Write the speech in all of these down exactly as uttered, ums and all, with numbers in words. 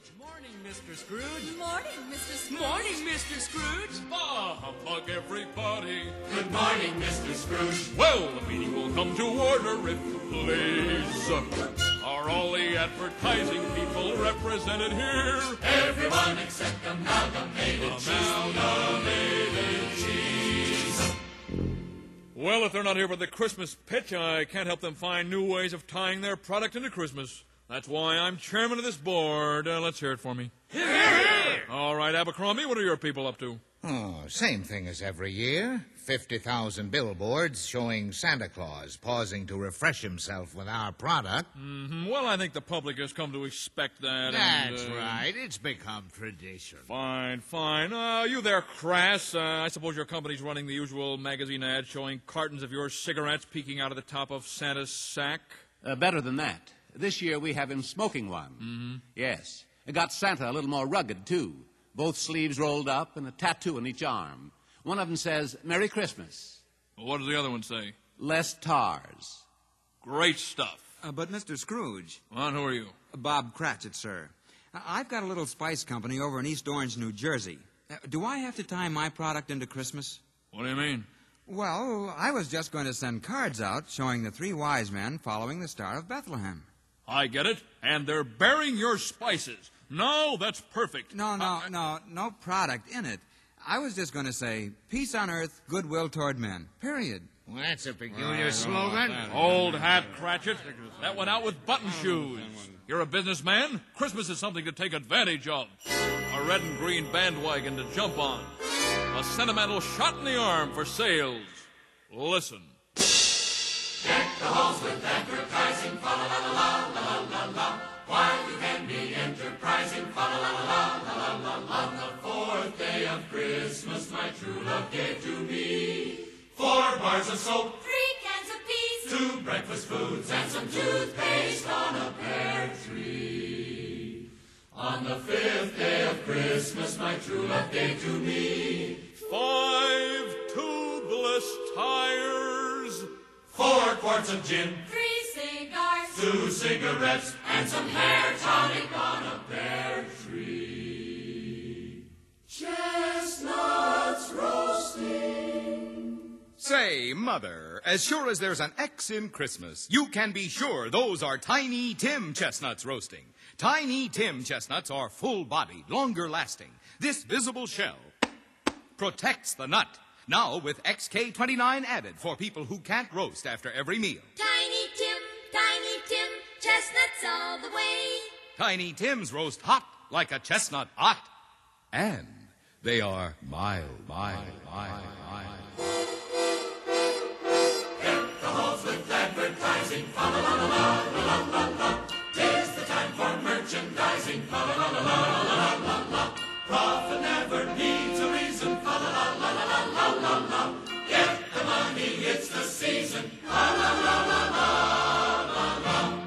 Morning, Mister Scrooge. Morning, Mister Scrooge. Morning, Mister Scrooge. Ah, humbug everybody. Good morning, Mister Scrooge. Well, the meeting will come to order if you please. Are all the advertising people represented here? Everyone except Amalgamated Cheese. Amalgamated Cheese. Well, if they're not here for the Christmas pitch, I can't help them find new ways of tying their product into Christmas. That's why I'm chairman of this board. Uh, let's hear it for me. Hear, hear. All right, Abercrombie, what are your people up to? Oh, same thing as every year. fifty thousand billboards showing Santa Claus pausing to refresh himself with our product. Mm-hmm. Well, I think the public has come to expect that. That's and, uh, right. It's become tradition. Fine, fine. Uh, you there, Crass. Uh, I suppose your company's running the usual magazine ad showing cartons of your cigarettes peeking out of the top of Santa's sack? Uh, better than that. This year we have him smoking one. Mm-hmm. Yes. It got Santa a little more rugged, too. Both sleeves rolled up and a tattoo on each arm. One of them says, Merry Christmas. Well, what does the other one say? Less tars. Great stuff. Uh, but, Mister Scrooge. Well, who are you? Bob Cratchit, sir. Uh, I've got a little spice company over in East Orange, New Jersey. Uh, do I have to tie my product into Christmas? What do you mean? Well, I was just going to send cards out showing the three wise men following the Star of Bethlehem. I get it. And they're bearing your spices. No, that's perfect. No, no, Uh, no, no product in it. I was just going to say, peace on earth, goodwill toward men. Period. Well, that's a peculiar slogan. Old hat, Cratchit. That went out with button shoes. You're a businessman? Christmas is something to take advantage of. A red and green bandwagon to jump on. A sentimental shot in the arm for sales. Listen. Deck the halls with advertising. Fa la la la la la la la. Why you can be enterprising. Fa la la la la la la la. On the fourth day of Christmas, my true love gave to me four bars of soap, Three cans of peas. two breakfast foods, and some toothpaste on a pear tree. On the fifth day of Christmas, my true love gave to me Five tubeless tires. four quarts of gin, Three cigars. two cigarettes, and some hair tonic on a pear tree. Chestnuts roasting. Say, Mother, as sure as there's an X in Christmas, you can be sure those are Tiny Tim chestnuts roasting. Tiny Tim chestnuts are full-bodied, longer-lasting. This visible shell protects the nut. Now with X K twenty-nine added for people who can't roast after every meal. Tiny Tim, Tiny Tim, chestnuts all the way. Tiny Tims roast hot like a chestnut hot. And they are mild, mild, mild, mild. Deck the halls with advertising. Fa la la la la la la la. Tis the time for merchandising. Fa la la la la la la la. Profit never needs a reason. Fa la la la la la la la. Get the money, it's the season. La la la la la la la.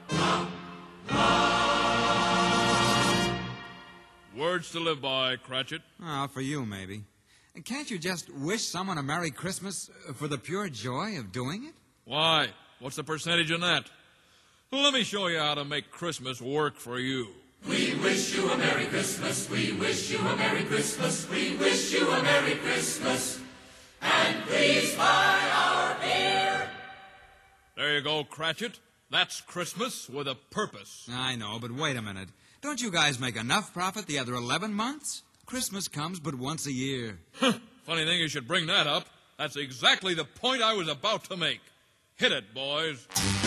Words to live by, Cratchit. Oh, for you, maybe. And can't you just wish someone a Merry Christmas for the pure joy of doing it? Why? What's the percentage in that? Let me show you how to make Christmas work for you. We wish you a Merry Christmas. We wish you a Merry Christmas. We wish you a Merry Christmas. And please buy our beer. There you go, Cratchit. That's Christmas with a purpose. I know, but wait a minute. Don't you guys make enough profit the other eleven months? Christmas comes but once a year. Funny thing you should bring that up. That's exactly the point I was about to make. Hit it, boys.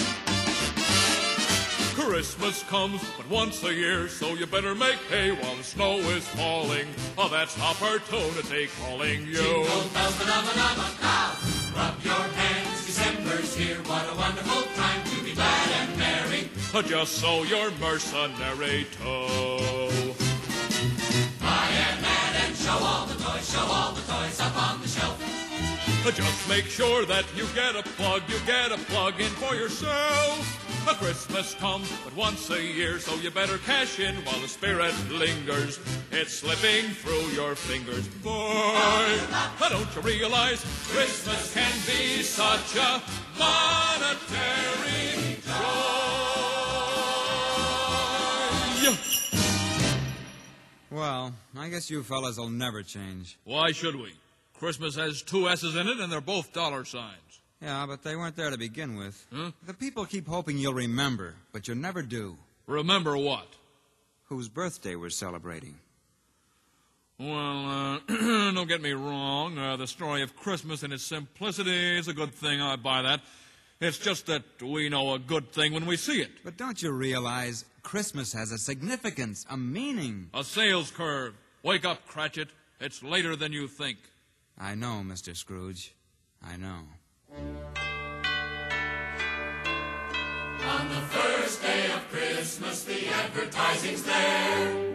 Christmas comes but once a year, so you better make hay while the snow is falling. Oh, that's opportunity calling you. Jingle bells, ba-da-ba-da-ba, now. Rub your hands, December's here. What a wonderful time to be glad and merry. Just so you're mercenary too. Buy and add and show all the toys, show all the toys up on the shelf. Just make sure that you get a plug, you get a plug in for yourself. A Christmas comes but once a year, so you better cash in while the spirit lingers. It's slipping through your fingers. Boy, don't you realize Christmas can be such a monetary joy? Well, I guess you fellas will never change. Why should we? Christmas has two S's in it, and they're both dollar signs. Yeah, but they weren't there to begin with. Huh? The people keep hoping you'll remember, but you never do. Remember what? Whose birthday we're celebrating. Well, uh, don't get me wrong. Uh, the story of Christmas in its simplicity is a good thing. I buy that. It's just that we know a good thing when we see it. But don't you realize Christmas has a significance, a meaning? A sales curve. Wake up, Cratchit. It's later than you think. I know, Mister Scrooge. I know. On the first day of Christmas, the advertising's there.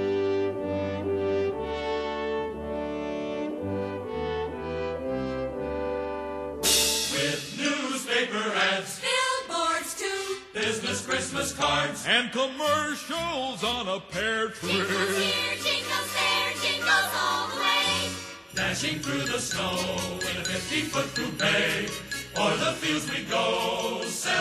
With newspaper ads, Billboards too. business Christmas cards, And commercials on a pear tree. Jingles here, jingles there, jingles all the way. dashing through the snow in a fifty-foot coupe. O'er the fields we go,